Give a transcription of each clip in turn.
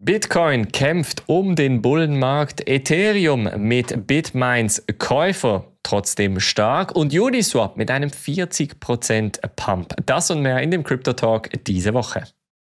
Bitcoin kämpft um den Bullenmarkt, Ethereum mit Bitmains Käufer trotzdem stark und Uniswap mit einem 40% Pump. Das und mehr in dem Crypto Talk diese Woche.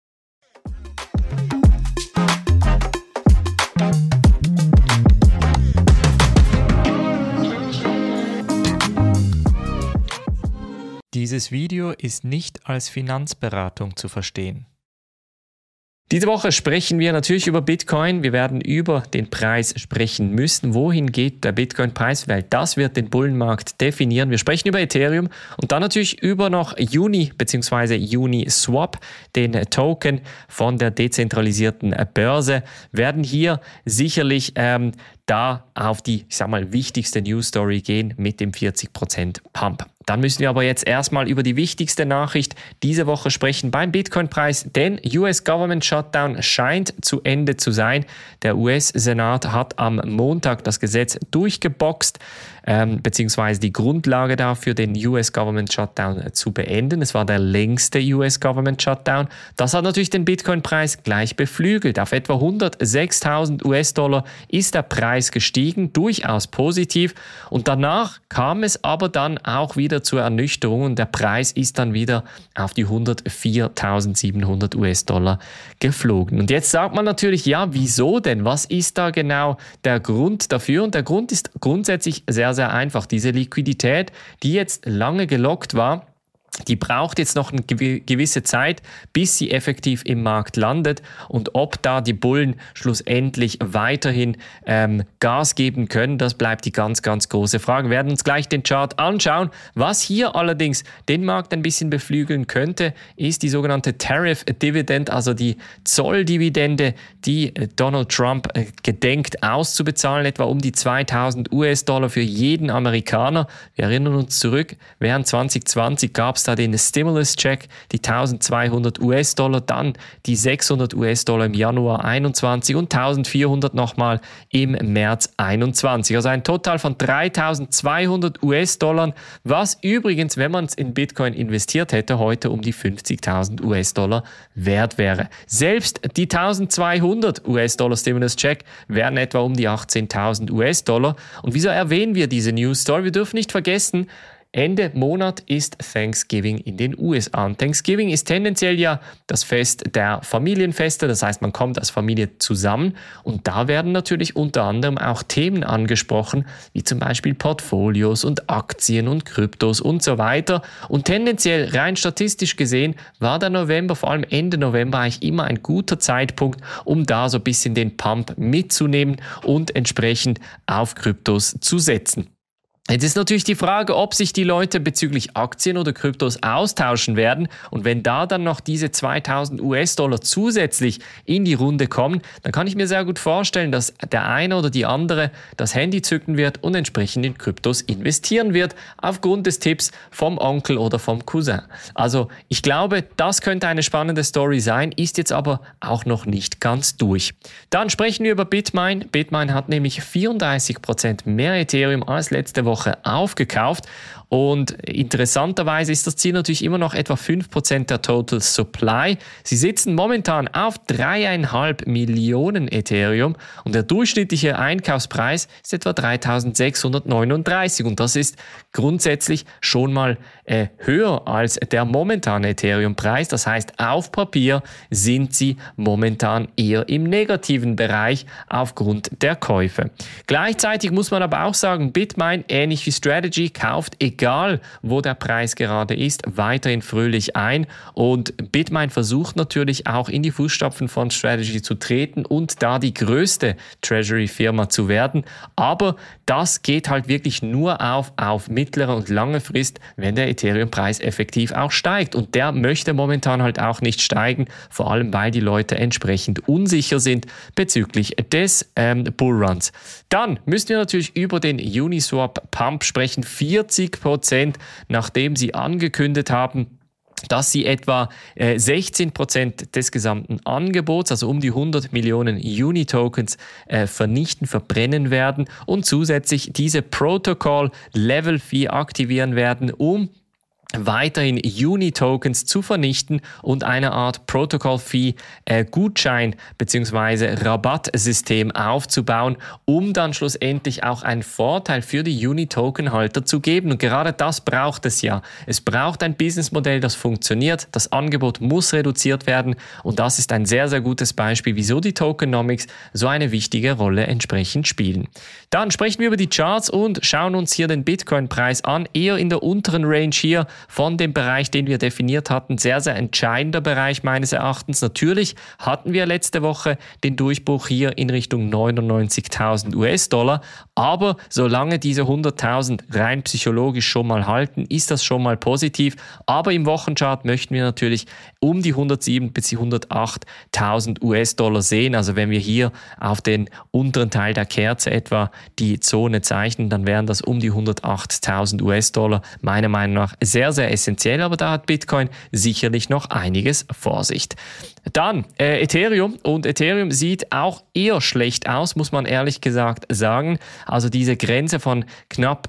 Dieses Video ist nicht als Finanzberatung zu verstehen. Diese Woche sprechen wir natürlich über Bitcoin. Wir werden über den Preis sprechen müssen. Wohin geht der Bitcoin-Preis? Weil das wird den Bullenmarkt definieren. Wir sprechen über Ethereum und dann natürlich über noch Uni bzw. Uniswap, den Token von der dezentralisierten Börse. Werden hier sicherlich da auf die, wichtigste News-Story gehen mit dem 40% Pump. Dann müssen wir aber jetzt erstmal über die wichtigste Nachricht diese Woche sprechen beim Bitcoin-Preis, denn US Government Shutdown scheint zu Ende zu sein. Der US-Senat hat am Montag das Gesetz durchgeboxt, beziehungsweise die Grundlage dafür, den US Government Shutdown zu beenden. Es war der längste US Government Shutdown. Das hat natürlich den Bitcoin-Preis gleich beflügelt. Auf etwa 106.000 US-Dollar ist der Preis gestiegen, durchaus positiv. Und danach kam es aber dann auch wieder zur Ernüchterung und der Preis ist dann wieder auf die 104.700 US-Dollar geflogen. Und jetzt sagt man natürlich, ja, wieso denn? Was ist da genau der Grund dafür? Und der Grund ist grundsätzlich sehr, sehr einfach. Diese Liquidität, die jetzt lange gelockt war, die braucht jetzt noch eine gewisse Zeit, bis sie effektiv im Markt landet. Und ob da die Bullen schlussendlich weiterhin Gas geben können, das bleibt die ganz, ganz große Frage. Wir werden uns gleich den Chart anschauen. Was hier allerdings den Markt ein bisschen beflügeln könnte, ist die sogenannte Tariff Dividend, also die Zolldividende, die Donald Trump gedenkt auszubezahlen, etwa um die 2.000 US-Dollar für jeden Amerikaner. Wir erinnern uns zurück, während 2020 gab es da den Stimulus-Check, die 1.200 US-Dollar, dann die 600 US-Dollar im Januar 21 und 1.400 nochmal im März 21. Also ein Total von 3.200 US-Dollar, was übrigens, wenn man es in Bitcoin investiert hätte, heute um die 50.000 US-Dollar wert wäre. Selbst die 1.200 US-Dollar Stimulus-Check wären etwa um die 18.000 US-Dollar. Und wieso erwähnen wir diese News Story? Wir dürfen nicht vergessen, Ende Monat ist Thanksgiving in den USA. Und Thanksgiving ist tendenziell ja das Fest der Familienfeste, das heißt, man kommt als Familie zusammen und da werden natürlich unter anderem auch Themen angesprochen, wie zum Beispiel Portfolios und Aktien und Kryptos und so weiter. Und tendenziell, rein statistisch gesehen, war der November, vor allem Ende November, eigentlich immer ein guter Zeitpunkt, um da so ein bisschen den Pump mitzunehmen und entsprechend auf Kryptos zu setzen. Jetzt ist natürlich die Frage, ob sich die Leute bezüglich Aktien oder Kryptos austauschen werden und wenn da dann noch diese 2.000 US-Dollar zusätzlich in die Runde kommen, dann kann ich mir sehr gut vorstellen, dass der eine oder die andere das Handy zücken wird und entsprechend in Kryptos investieren wird, aufgrund des Tipps vom Onkel oder vom Cousin. Also ich glaube, das könnte eine spannende Story sein, ist jetzt aber auch noch nicht ganz durch. Dann sprechen wir über Bitmain. Bitmain hat nämlich 34% mehr Ethereum als letzte Woche aufgekauft und interessanterweise ist das Ziel natürlich immer noch etwa 5% der Total Supply. Sie sitzen momentan auf 3,5 Millionen Ethereum und der durchschnittliche Einkaufspreis ist etwa 3.639 und das ist grundsätzlich schon mal höher als der momentane Ethereum-Preis. Das heißt, auf Papier sind sie momentan eher im negativen Bereich aufgrund der Käufe. Gleichzeitig muss man aber auch sagen, Bitmain, ähnlich wie Strategy, kauft, egal wo der Preis gerade ist, weiterhin fröhlich ein und Bitmain versucht natürlich auch in die Fußstapfen von Strategy zu treten und da die größte Treasury-Firma zu werden, aber das geht halt wirklich nur auf mittlere und lange Frist, wenn der Ethereum-Preis effektiv auch steigt und der möchte momentan halt auch nicht steigen, vor allem weil die Leute entsprechend unsicher sind bezüglich des Bullruns. Dann müssen wir natürlich über den Uniswap Pump sprechen, 40%, nachdem sie angekündigt haben, dass sie etwa 16% des gesamten Angebots, also um die 100 Millionen Uni-Tokens vernichten, verbrennen werden und zusätzlich diese Protocol Level 4 aktivieren werden, um weiterhin Uni-Tokens zu vernichten und eine Art Protocol-Fee-Gutschein bzw. Rabattsystem aufzubauen, um dann schlussendlich auch einen Vorteil für die Uni-Token-Halter zu geben. Und gerade das braucht es ja. Es braucht ein Businessmodell, das funktioniert. Das Angebot muss reduziert werden und das ist ein sehr, sehr gutes Beispiel, wieso die Tokenomics so eine wichtige Rolle entsprechend spielen. Dann sprechen wir über die Charts und schauen uns hier den Bitcoin-Preis an, eher in der unteren Range hier von dem Bereich, den wir definiert hatten. Sehr, sehr entscheidender Bereich meines Erachtens. Natürlich hatten wir letzte Woche den Durchbruch hier in Richtung 99.000 US-Dollar, aber solange diese 100.000 rein psychologisch schon mal halten, ist das schon mal positiv. Aber im Wochenchart möchten wir natürlich um die 107.000 bis 108.000 US-Dollar sehen. Also wenn wir hier auf den unteren Teil der Kerze etwa die Zone zeichnen, dann wären das um die 108.000 US-Dollar. Meiner Meinung nach sehr, sehr essentiell, aber da hat Bitcoin sicherlich noch einiges vor sich. Dann Ethereum, und Ethereum sieht auch eher schlecht aus, muss man ehrlich gesagt sagen. Also diese Grenze von knapp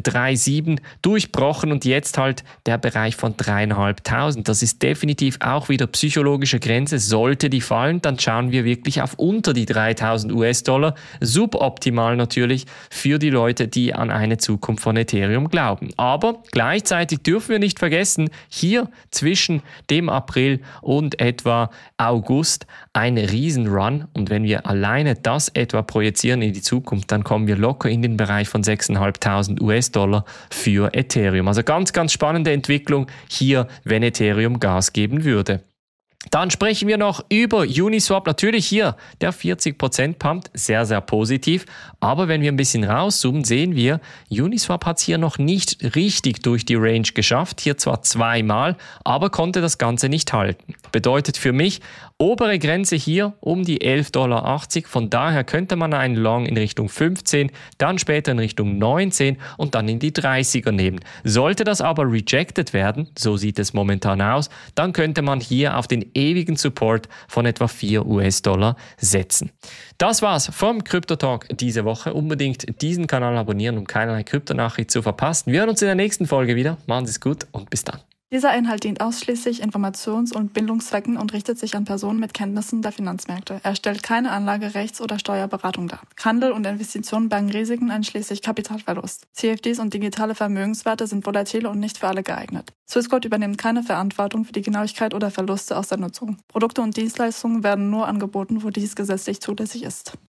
3,7 durchbrochen und jetzt halt der Bereich von 3.500. Das ist definitiv auch wieder psychologische Grenze. Sollte die fallen, dann schauen wir wirklich auf unter die 3.000 US-Dollar. Suboptimal natürlich für die Leute, die an eine Zukunft von Ethereum glauben. Aber gleichzeitig dürfen wir nicht vergessen, hier zwischen dem April und etwa August ein Riesenrun, und wenn wir alleine das etwa projizieren in die Zukunft, dann kommen wir locker in den Bereich von 6.500 US-Dollar für Ethereum. Also ganz, ganz spannende Entwicklung hier, wenn Ethereum Gas geben würde. Dann sprechen wir noch über Uniswap. Natürlich hier der 40% Pump, sehr, sehr positiv. Aber wenn wir ein bisschen rauszoomen, sehen wir, Uniswap hat es hier noch nicht richtig durch die Range geschafft. Hier zwar zweimal, aber konnte das Ganze nicht halten. Bedeutet für mich, obere Grenze hier um die 11,80 Dollar. Von daher könnte man einen Long in Richtung 15, dann später in Richtung 19 und dann in die 30er nehmen. Sollte das aber rejected werden, so sieht es momentan aus, dann könnte man hier auf den ewigen Support von etwa 4 US-Dollar setzen. Das war's vom Crypto Talk diese Woche. Unbedingt diesen Kanal abonnieren, um keinerlei Kryptonachricht zu verpassen. Wir hören uns in der nächsten Folge wieder. Machen Sie es gut und bis dann. Dieser Inhalt dient ausschließlich Informations- und Bildungszwecken und richtet sich an Personen mit Kenntnissen der Finanzmärkte. Er stellt keine Anlage-, Rechts- oder Steuerberatung dar. Handel und Investitionen bergen Risiken einschließlich Kapitalverlust. CFDs und digitale Vermögenswerte sind volatile und nicht für alle geeignet. Swissquote übernimmt keine Verantwortung für die Genauigkeit oder Verluste aus der Nutzung. Produkte und Dienstleistungen werden nur angeboten, wo dies gesetzlich zulässig ist.